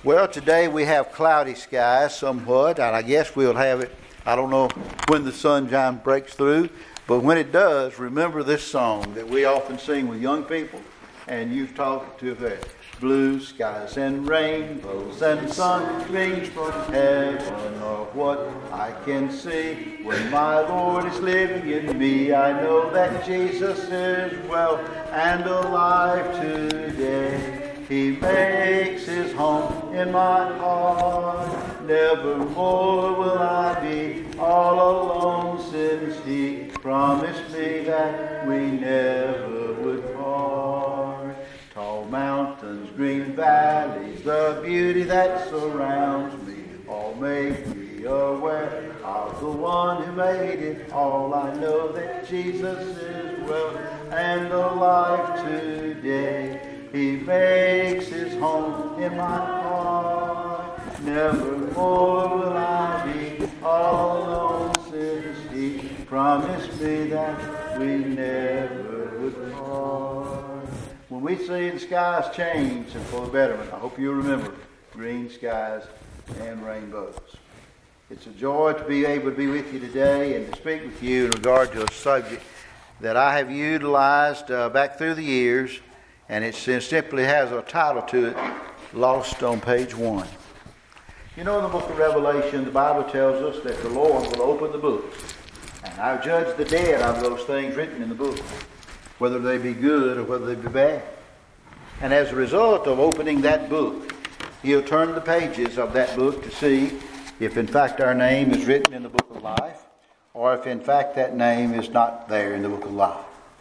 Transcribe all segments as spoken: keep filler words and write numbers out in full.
Well, today we have cloudy skies somewhat, and I guess we'll have it, I don't know when the sunshine breaks through, but when it does, remember this song that we often sing with young people, and you've taught to that. Blue skies and rainbows and sunbeams from heaven are what I can see. When my Lord is living in me, I know that Jesus is well and alive today. He makes his home in my heart. Nevermore will I be all alone, since he promised me that we never would part. Tall mountains, green valleys, the beauty that surrounds me, all make me aware of the one who made it all. I know that Jesus is well and alive today. He makes his home in my heart. Nevermore will I be all alone, since he promised me that we never would part. When we see the skies change and for the betterment, I hope you remember green skies and rainbows. It's a joy to be able to be with you today and to speak with you in regard to a subject that I have utilized uh, back through the years, and it simply has a title to it, Lost on Page One. You know, in the book of Revelation, the Bible tells us that the Lord will open the books, and I'll judge the dead of those things written in the book, whether they be good or whether they be bad. And as a result of opening that book, he'll turn the pages of that book to see if in fact our name is written in the book of life, or if in fact that name is not there in the book of life.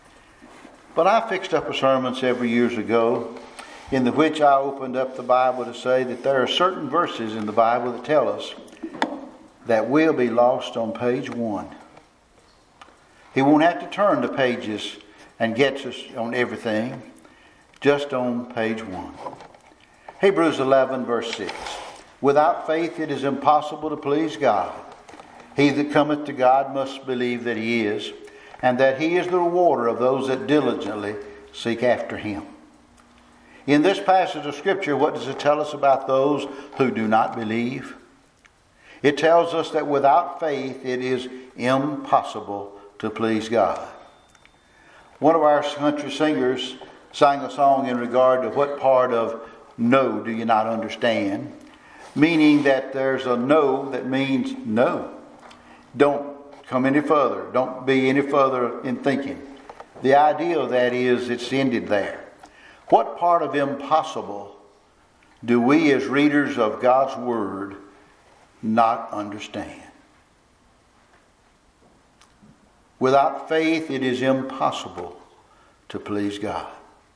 But I fixed up a sermon several years ago in the which I opened up the Bible to say that there are certain verses in the Bible that tell us that we'll be lost on page one. He won't have to turn the pages and gets us on everything, just on page one. Hebrews eleven verse six. Without faith it is impossible to please God. He that cometh to God must believe that he is, and that he is the rewarder of those that diligently seek after him. In this passage of Scripture, what does it tell us about those who do not believe? It tells us that without faith it is impossible to please God. One of our country singers sang a song in regard to what part of no do you not understand, meaning that there's a no that means no. Don't come any further. Don't be any further in thinking. The idea of that is it's ended there. What part of impossible do we as readers of God's Word not understand? Without faith, it is impossible to please God.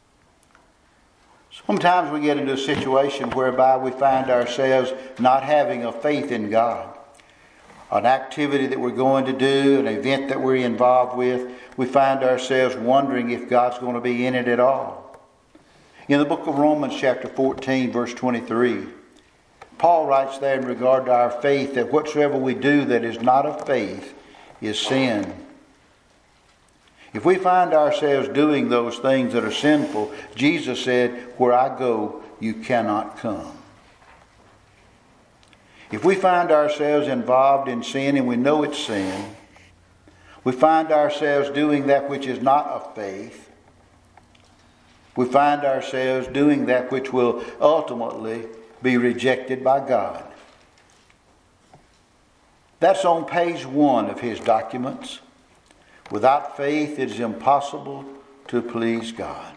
Sometimes we get into a situation whereby we find ourselves not having a faith in God. An activity that we're going to do, an event that we're involved with, we find ourselves wondering if God's going to be in it at all. In the book of Romans chapter fourteen, verse twenty-three, Paul writes there in regard to our faith that whatsoever we do that is not of faith is sin. If we find ourselves doing those things that are sinful, Jesus said, where I go, you cannot come. If we find ourselves involved in sin and we know it's sin, we find ourselves doing that which is not of faith, we find ourselves doing that which will ultimately be rejected by God. That's on page one of his documents. Without faith, it is impossible to please God.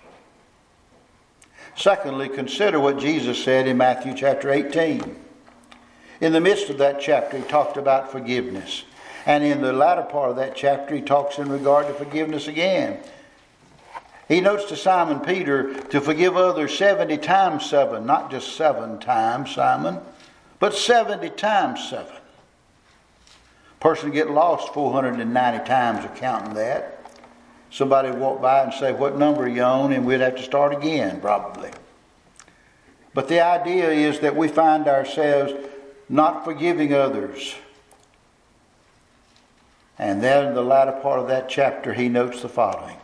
Secondly, consider what Jesus said in Matthew chapter eighteen. In the midst of that chapter, he talked about forgiveness. And in the latter part of that chapter, he talks in regard to forgiveness again. He notes to Simon Peter to forgive others seventy times seven. Not just seven times, Simon, but seventy times seven. Person get lost four hundred ninety times of counting that. Somebody would walk by and say, what number are you on? And we'd have to start again, probably. But the idea is that we find ourselves not forgiving others. And then in the latter part of that chapter, he notes the following.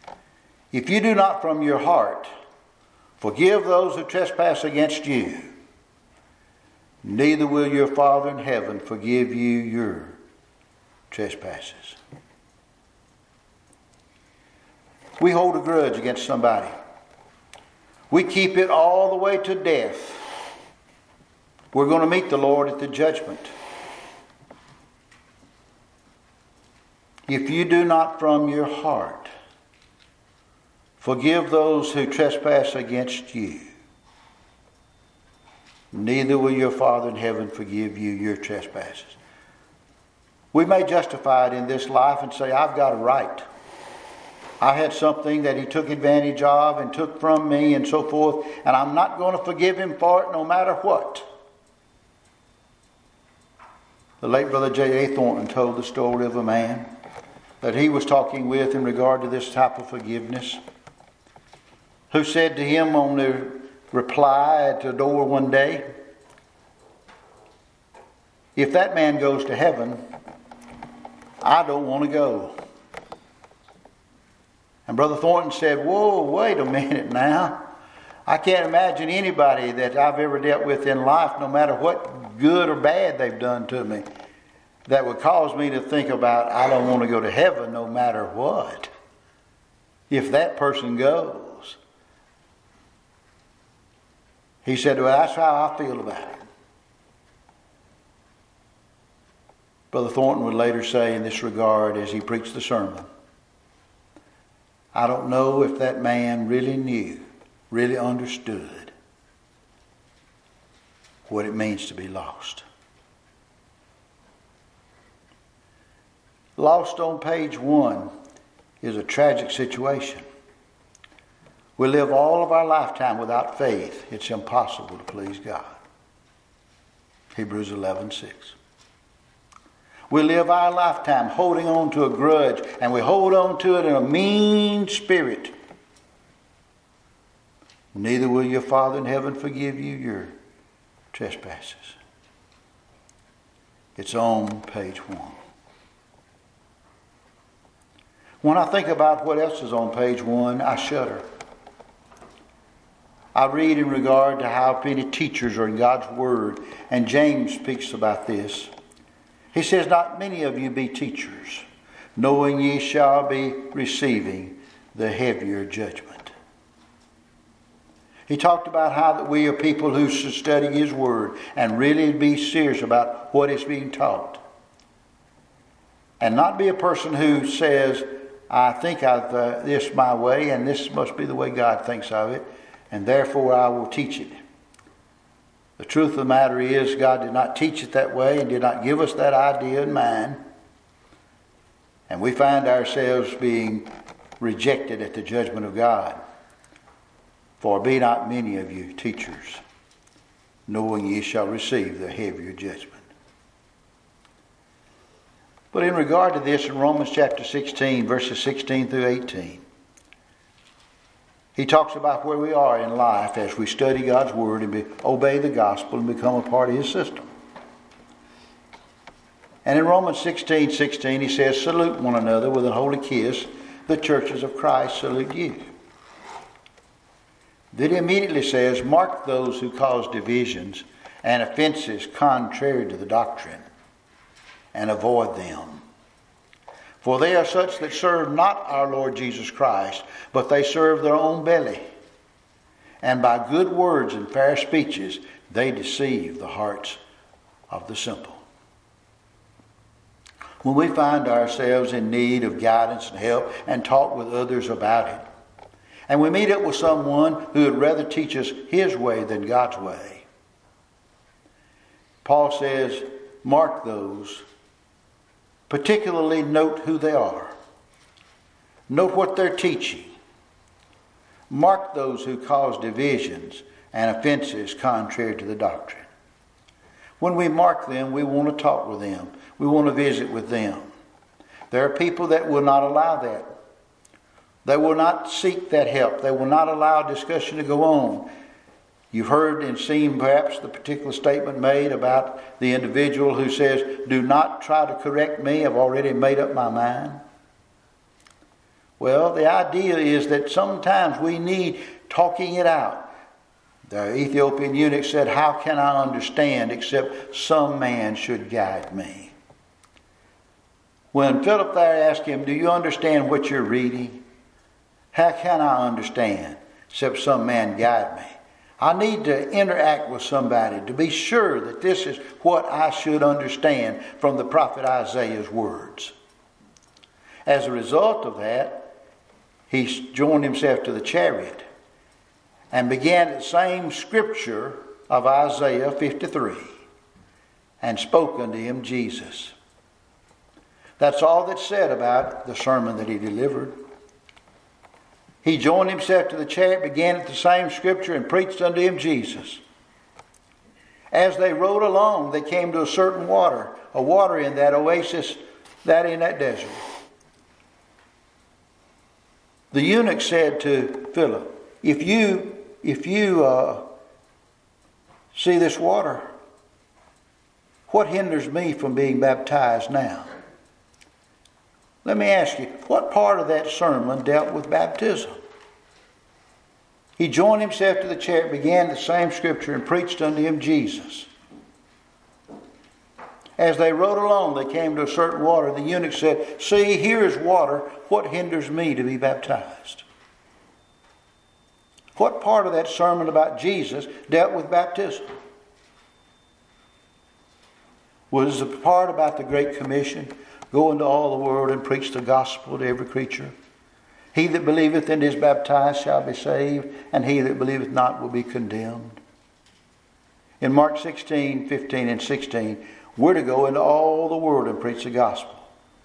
If you do not from your heart forgive those who trespass against you, neither will your Father in heaven forgive you your trespasses. We hold a grudge against somebody. We keep it all the way to death. We're going to meet the Lord at the judgment. If you do not from your heart forgive those who trespass against you, neither will your Father in heaven forgive you your trespasses. We may justify it in this life and say, I've got a right. I had something that he took advantage of and took from me and so forth, and I'm not going to forgive him for it no matter what. The late Brother J A Thornton told the story of a man that he was talking with in regard to this type of forgiveness, who said to him on the reply at the door one day, if that man goes to heaven, I don't want to go. And Brother Thornton said, whoa, wait a minute now. I can't imagine anybody that I've ever dealt with in life, no matter what good or bad they've done to me, that would cause me to think about, I don't want to go to heaven no matter what. If that person goes. He said, well, that's how I feel about it. Brother Thornton would later say in this regard as he preached the sermon, I don't know if that man really knew, really understood what it means to be lost. Lost on page one is a tragic situation. We live all of our lifetime without faith. It's impossible to please God. Hebrews eleven six. We live our lifetime holding on to a grudge, and we hold on to it in a mean spirit. Neither will your Father in heaven forgive you your trespasses. It's on page one. When I think about what else is on page one, I shudder. I read in regard to how many teachers are in God's Word, and James speaks about this. He says, not many of you be teachers, knowing ye shall be receiving the heavier judgment. He talked about how that we are people who should study His Word and really be serious about what is being taught. And not be a person who says, I think of uh, this my way, and this must be the way God thinks of it, and therefore I will teach it. The truth of the matter is, God did not teach it that way and did not give us that idea in mind. And we find ourselves being rejected at the judgment of God. For be not many of you teachers, knowing ye shall receive the heavier judgment. But in regard to this, in Romans chapter sixteen, verses sixteen through eighteen, he talks about where we are in life as we study God's Word and be, obey the gospel and become a part of His system. And in Romans sixteen sixteen, he says, salute one another with a holy kiss. The churches of Christ salute you. Then he immediately says, mark those who cause divisions and offenses contrary to the doctrine, and avoid them. For they are such that serve not our Lord Jesus Christ, but they serve their own belly. And by good words and fair speeches, they deceive the hearts of the simple. When we find ourselves in need of guidance and help and talk with others about it, and we meet up with someone who would rather teach us his way than God's way, Paul says, mark those. Particularly note who they are. Note what they're teaching. Mark those who cause divisions and offenses contrary to the doctrine. When we mark them, we want to talk with them. We want to visit with them. There are people that will not allow that. They will not seek that help. They will not allow discussion to go on. You've heard and seen perhaps the particular statement made about the individual who says, do not try to correct me, I've already made up my mind. Well, the idea is that sometimes we need talking it out. The Ethiopian eunuch said, "How can I understand except some man should guide me?" When Philip there asked him, "Do you understand what you're reading?" "How can I understand except some man guide me?" I need to interact with somebody to be sure that this is what I should understand from the prophet Isaiah's words. As a result of that, he joined himself to the chariot and began the same scripture of Isaiah fifty-three and spoke unto him Jesus. That's all that's said about the sermon that he delivered. He joined himself to the chariot, began at the same scripture, and preached unto him Jesus. As they rode along, they came to a certain water, a water in that oasis, that in that desert. The eunuch said to Philip, if you, if you uh, see this water, what hinders me from being baptized now? Let me ask you, what part of that sermon dealt with baptism? He joined himself to the chariot, began the same scripture, and preached unto him Jesus. As they rode along, they came to a certain water. The eunuch said, "See, here is water. What hinders me to be baptized?" What part of that sermon about Jesus dealt with baptism? Was the part about the Great Commission? Go into all the world and preach the gospel to every creature. He that believeth and is baptized shall be saved, and he that believeth not will be condemned. In Mark sixteen, fifteen, and sixteen, we're to go into all the world and preach the gospel.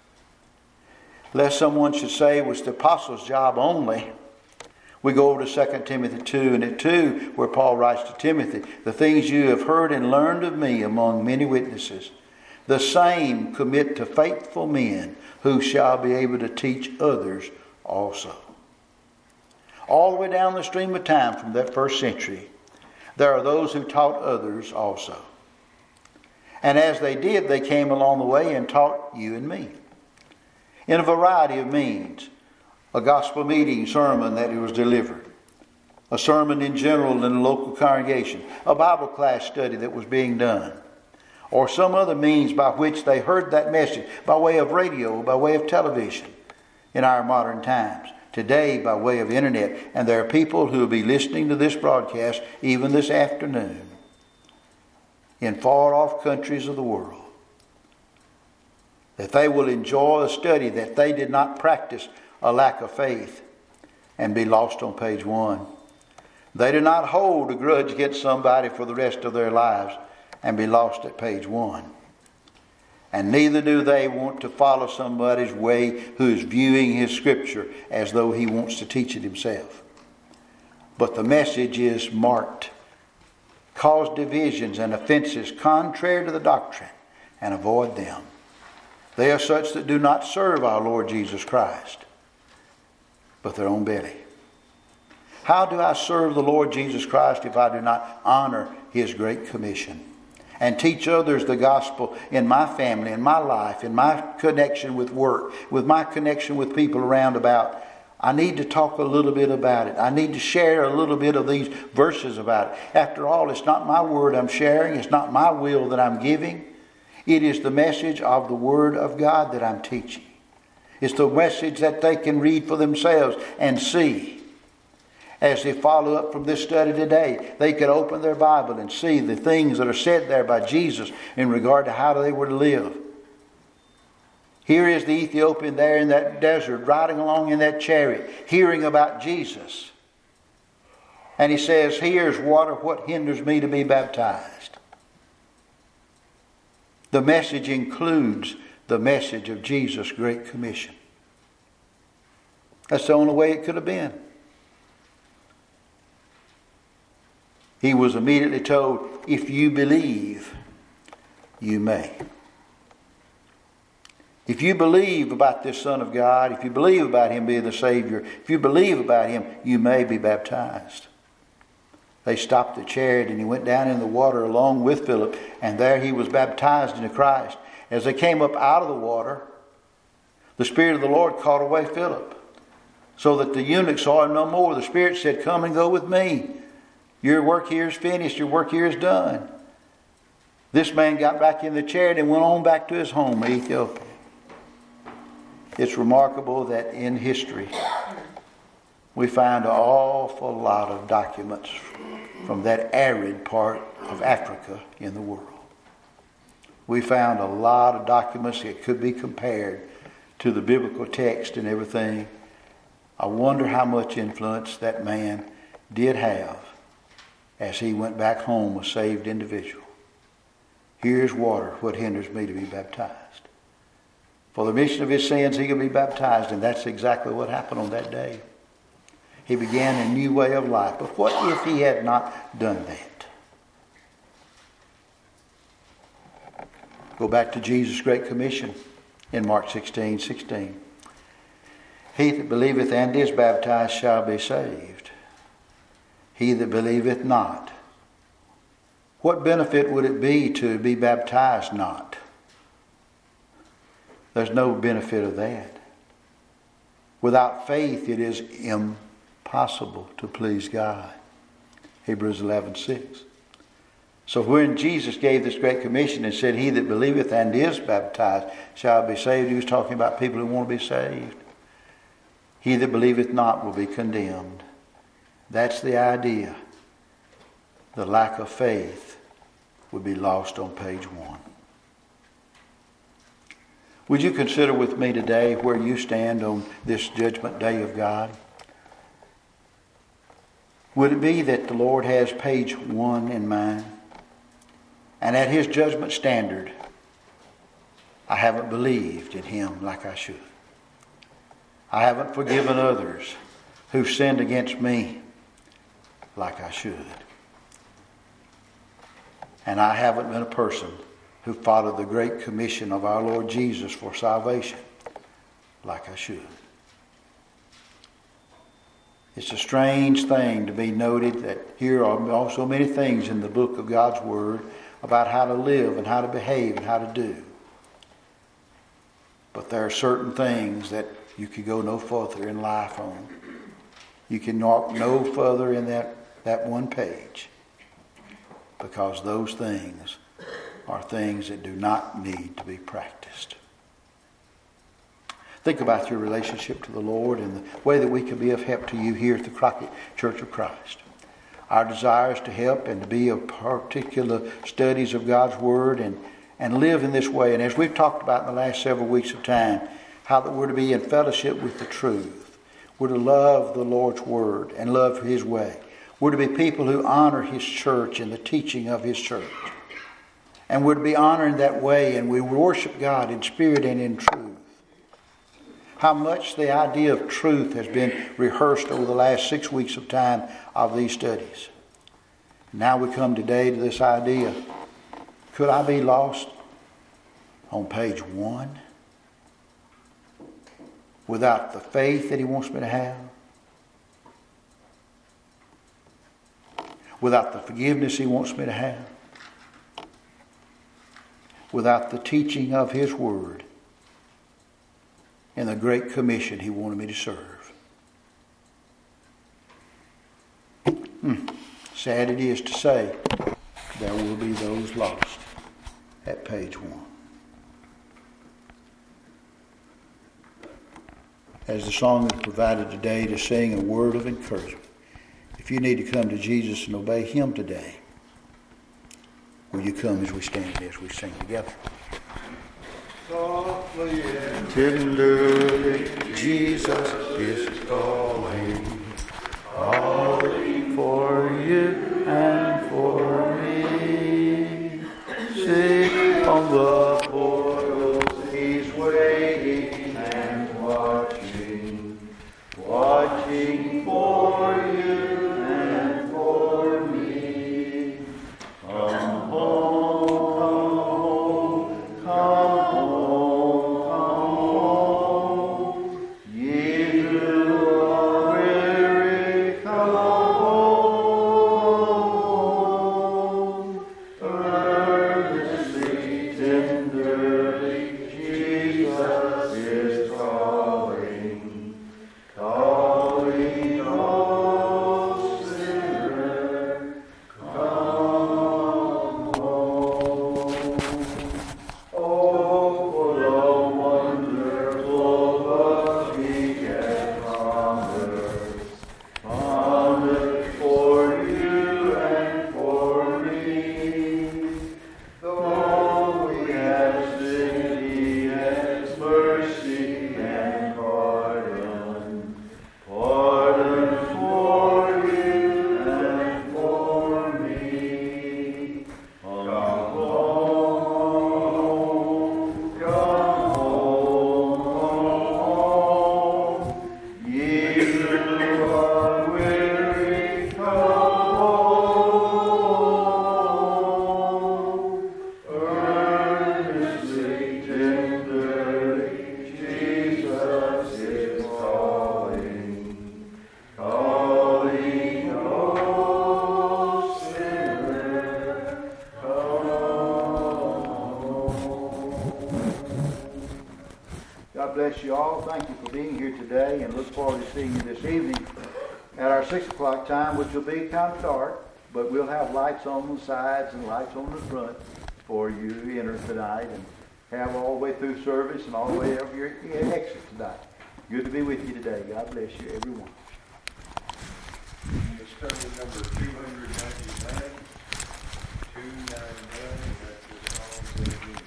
Lest someone should say it was the apostles' job only, we go over to Second Timothy two, and at two, where Paul writes to Timothy, "The things you have heard and learned of me among many witnesses, the same commit to faithful men who shall be able to teach others also." All the way down the stream of time from that first century, there are those who taught others also. And as they did, they came along the way and taught you and me. In a variety of means. A gospel meeting sermon that was delivered. A sermon in general in a local congregation. A Bible class study that was being done. Or some other means by which they heard that message, by way of radio, by way of television in our modern times. Today, by way of internet. And there are people who will be listening to this broadcast even this afternoon in far off countries of the world. That they will enjoy a study that they did not practice a lack of faith and be lost on page one. They do not hold a grudge against somebody for the rest of their lives and be lost at page one. And neither do they want to follow somebody's way who is viewing his scripture as though he wants to teach it himself. But the message is marked. Cause divisions and offenses contrary to the doctrine and avoid them. They are such that do not serve our Lord Jesus Christ, but their own belly. How do I serve the Lord Jesus Christ if I do not honor His great commission and teach others the gospel in my family, in my life, in my connection with work, with my connection with people around about? I need to talk a little bit about it. I need to share a little bit of these verses about it. After all, it's not my word I'm sharing. It's not my will that I'm giving. It is the message of the Word of God that I'm teaching. It's the message that they can read for themselves and see. As they follow up from this study today, they can open their Bible and see the things that are said there by Jesus in regard to how they were to live. Here is the Ethiopian there in that desert, riding along in that chariot, hearing about Jesus. And he says, "Here's water, what hinders me to be baptized?" The message includes the message of Jesus' great commission. That's the only way it could have been. He was immediately told, if you believe, you may. If you believe about this Son of God, if you believe about Him being the Savior, if you believe about Him, you may be baptized. They stopped the chariot and he went down in the water along with Philip, and there he was baptized into Christ. As they came up out of the water, the Spirit of the Lord caught away Philip, so that the eunuch saw him no more. The Spirit said, "Come and go with me." Your work here is finished. Your work here is done. This man got back in the chariot and went on back to his home in Ethiopia. It's remarkable that in history we find an awful lot of documents from that arid part of Africa in the world. We found a lot of documents that could be compared to the biblical text and everything. I wonder how much influence that man did have as he went back home a saved individual. Here's water. What hinders me to be baptized? For the remission of his sins, he could be baptized, and that's exactly what happened on that day. He began a new way of life. But what if he had not done that? Go back to Jesus' Great Commission in Mark sixteen sixteen. He that believeth and is baptized shall be saved. He that believeth not. What benefit would it be to be baptized not? There's no benefit of that. Without faith, it is impossible to please God. Hebrews eleven six. So when Jesus gave this great commission and said, he that believeth and is baptized shall be saved, he was talking about people who want to be saved. He that believeth not will be condemned. That's the idea. The lack of faith would be lost on page one. Would you consider with me today where you stand on this judgment day of God? Would it be that the Lord has page one in mind? And at his judgment standard, I haven't believed in him like I should. I haven't forgiven others who've sinned against me like I should. And I haven't been a person who followed the great commission of our Lord Jesus for salvation like I should. It's a strange thing to be noted that here are also many things in the book of God's Word about how to live and how to behave and how to do. But there are certain things that you can go no further in life on. You can walk no further in that, that one page, because those things are things that do not need to be practiced. Think about your relationship to the Lord and the way that we can be of help to you here at the Crockett Church of Christ. Our desire is to help and to be a particular studies of God's Word and, and live in this way. And as we've talked about in the last several weeks of time, how that we're to be in fellowship with the truth. We're to love the Lord's Word and love His way. We're to be people who honor His church and the teaching of His church. And we're to be honored in that way, and we worship God in spirit and in truth. How much the idea of truth has been rehearsed over the last six weeks of time of these studies. Now we come today to this idea. Could I be lost on page one without the faith that He wants me to have? Without the forgiveness He wants me to have? Without the teaching of His Word and the great commission He wanted me to serve? Hmm. Sad it is to say, there will be those lost at page one. As the song is provided today to sing a word of encouragement, if you need to come to Jesus and obey Him today, will you come as we stand as we sing together? Softly and tenderly, Jesus is calling, calling for you and for me. Sing on the portals, He's waiting and watching, watching for you. Ye do God bless you all. Thank you for being here today, and look forward to seeing you this evening at our six o'clock time, which will be kind of dark, but we'll have lights on the sides and lights on the front for you to enter tonight and have all the way through service and all the way over your exit tonight. Good to be with you today. God bless you, everyone. It's study number two ninety-nine. two ninety-nine, that's the song that we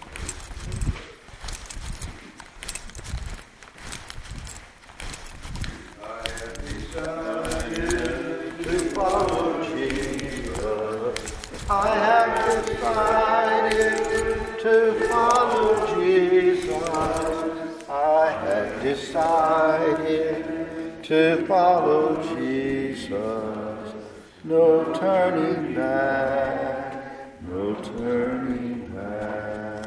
I have decided To follow Jesus. I have decided to follow Jesus. I have decided to follow Jesus. No turning back, no turning back.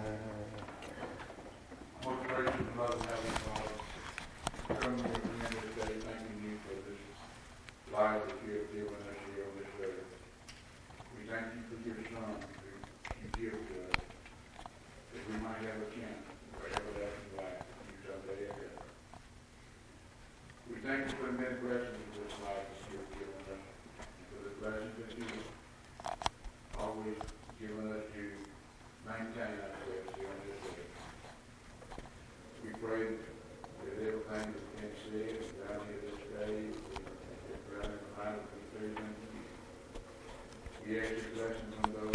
Most gracious and loving Heavenly Father, come to you again today, thanking you for this life that you have given us here on this earth. We thank you for your Son who you give to us, that we might have a chance for everlasting life you someday ahead. We thank you for the many blessings of this life that you have given us, and for the blessings that you have always given us to maintain ourselves here on this earth. We pray that everything that's been said and done here this day is done in the light of the faith unto you. We ask your blessings on those